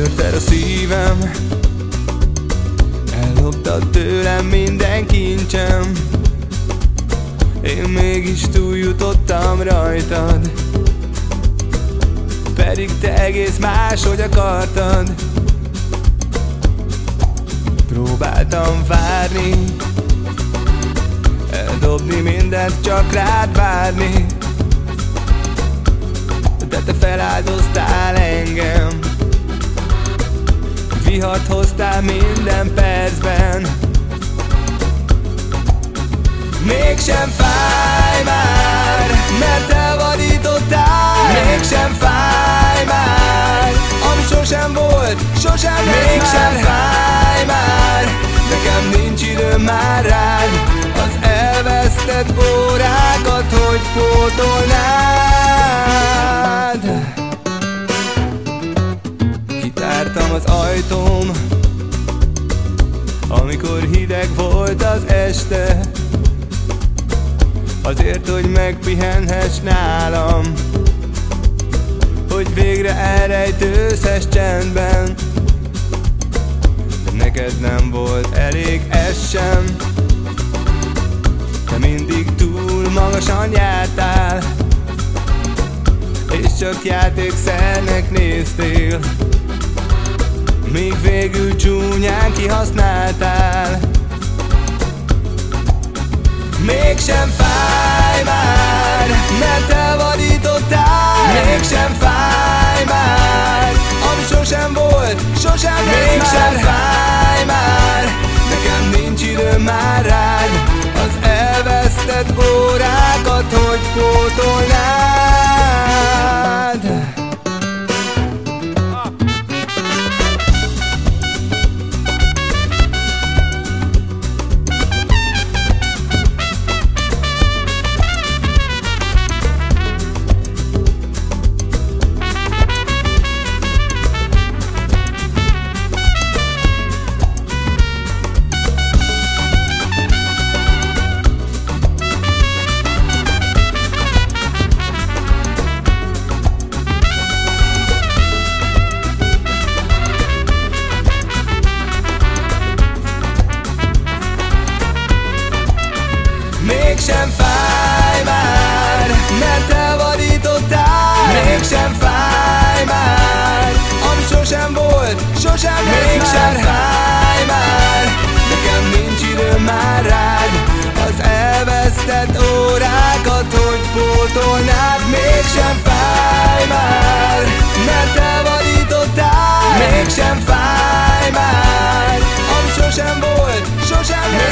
Törted a szívem, elloptad tőlem minden kincsem. Én mégis túljutottam rajtad, pedig te egész máshogy akartad. Próbáltam várni, eldobni mindent, csak rád várni, de te feláldoztál engem. Vihart hoztál minden percben. Mégsem fáj már, mert elvadítottál. Mégsem fáj már, ami sosem volt, sosem lesz. Mégsem fáj már, nekem nincs időm már rád. Az elvesztett órákat hogy pótolnád? Kitártam az ajtóm, amikor hideg volt az este, azért, hogy megpihenhess nálam, hogy végre elrejtőzhess csendben. De neked nem volt elég ez sem, te mindig túl magasan jártál, és csak játékszernek néztél, míg végül csúnyán kihasználtál. Mégsem fáj már, mert elvadítottál. Mégsem fáj már, ami sosem volt, sosem lesz. Mégsem fáj már, nekem nincs időm már rád. Az elvesztett órákat hogy pótolnád? Mégsem fáj már, mert elvadítottál. Mégsem fáj már, ami sosem volt, sosem lesz. Mégsem fáj már, nekem nincs időm már rád. Az elvesztett órákat hogy pótolnád? Mégsem fáj már, mert elvadítottál. Mégsem fáj már, ami sosem volt, sosem lesz.